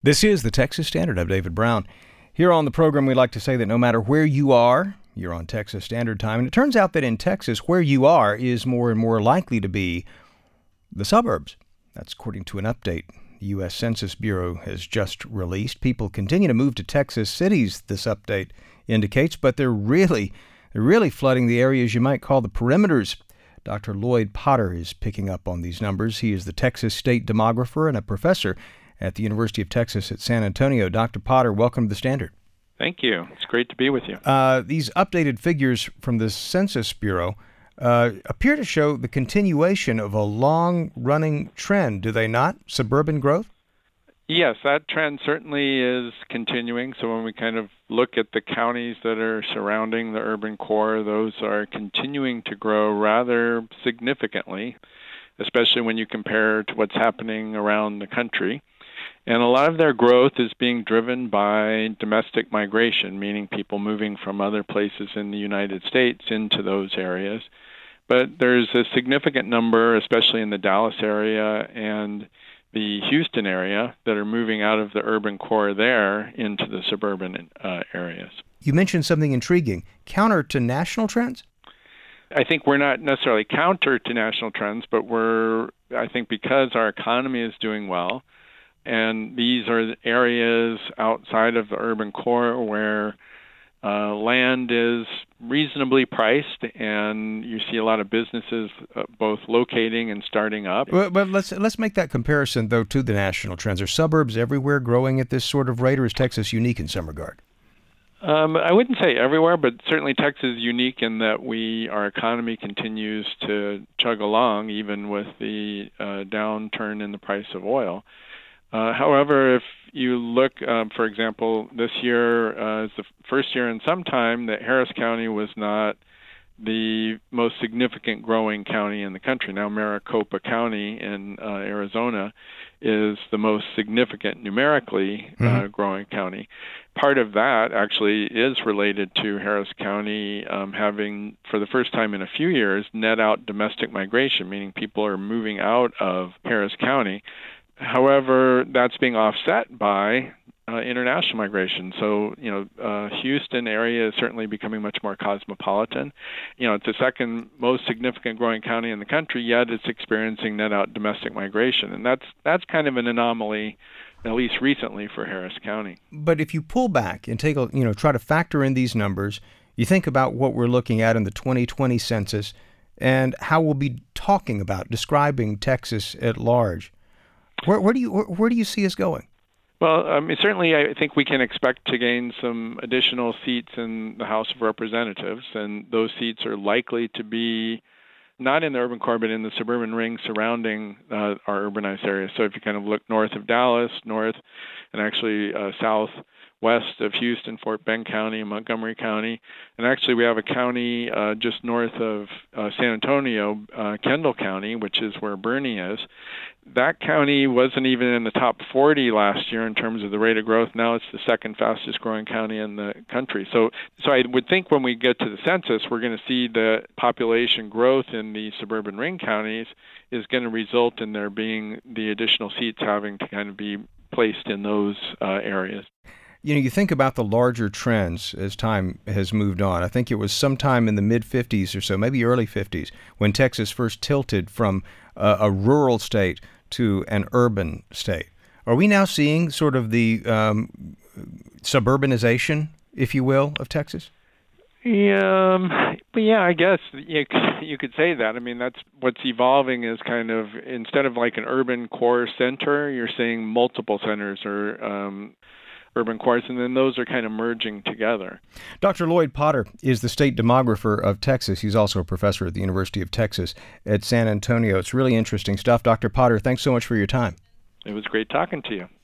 This is the Texas Standard. I'm David Brown. Here on the program, we like to say that no matter where you are, you're on Texas Standard Time. And it turns out that in Texas, where you are is more and more likely to be the suburbs. That's according to an update the U.S. Census Bureau has just released. People continue to move to Texas cities, this update indicates, but they're really flooding the areas you might call the perimeters. Dr. Lloyd Potter is picking up on these numbers. He is the Texas state demographer and a professor at the University of Texas at San Antonio. Dr. Potter, welcome to the Standard. Thank you. It's great to be with you. These updated figures from the Census Bureau appear to show the continuation of a long-running trend, do they not? Suburban growth? Yes, that trend certainly is continuing. So when we kind of look at the counties that are surrounding the urban core, those are continuing to grow rather significantly, especially when you compare to what's happening around the country. And a lot of their growth is being driven by domestic migration, meaning people moving from other places in the United States into those areas. But there's a significant number, especially in the Dallas area and the Houston area, that are moving out of the urban core there into the suburban areas. You mentioned something intriguing, counter to national trends? I think we're not necessarily counter to national trends, but I think because our economy is doing well, and these are the areas outside of the urban core where land is reasonably priced, and you see a lot of businesses both locating and starting up. But let's make that comparison, though, to the national trends. Are suburbs everywhere growing at this sort of rate, or is Texas unique in some regard? I wouldn't say everywhere, but certainly Texas is unique in that our economy continues to chug along, even with the downturn in the price of oil. However, if you look, for example, this year is the first year in some time that Harris County was not the most significant growing county in the country. Now, Maricopa County in Arizona is the most significant numerically growing county. Part of that actually is related to Harris County having, for the first time in a few years, net out domestic migration, meaning people are moving out of Harris County. However, that's being offset by international migration. So, Houston area is certainly becoming much more cosmopolitan. It's the second most significant growing county in the country, yet it's experiencing net out domestic migration. And that's kind of an anomaly, at least recently, for Harris County. But if you pull back and take try to factor in these numbers, you think about what we're looking at in the 2020 census and how we'll be talking about, describing Texas at large. Where do you see us going? Well, certainly I think we can expect to gain some additional seats in the House of Representatives, and those seats are likely to be not in the urban core, but in the suburban ring surrounding our urbanized areas. So if you kind of look north of Dallas, north, and actually southwest of Houston, Fort Bend County, and Montgomery County, and actually we have a county just north of San Antonio, Kendall County, which is where Bernie is. That county wasn't even in the top 40 last year in terms of the rate of growth. Now it's the second fastest growing county in the country. So I would think when we get to the census, we're going to see the population growth in the suburban ring counties is going to result in there being the additional seats having to kind of be placed in those areas. You think about the larger trends as time has moved on. I think it was sometime in the mid-50s or so, maybe early 50s, when Texas first tilted from a rural state to an urban state. Are we now seeing sort of the suburbanization, if you will, of Texas? Yeah, I guess you could say that. I mean, that's what's evolving is kind of, instead of like an urban core center, you're seeing multiple centers or urban cores, and then those are kind of merging together. Dr. Lloyd Potter is the state demographer of Texas. He's also a professor at the University of Texas at San Antonio. It's really interesting stuff. Dr. Potter, thanks so much for your time. It was great talking to you.